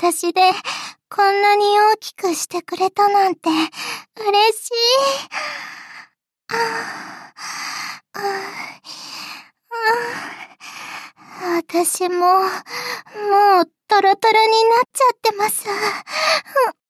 私でこんなに大きくしてくれたなんて嬉しい。私も、もうトロトロになっちゃってます。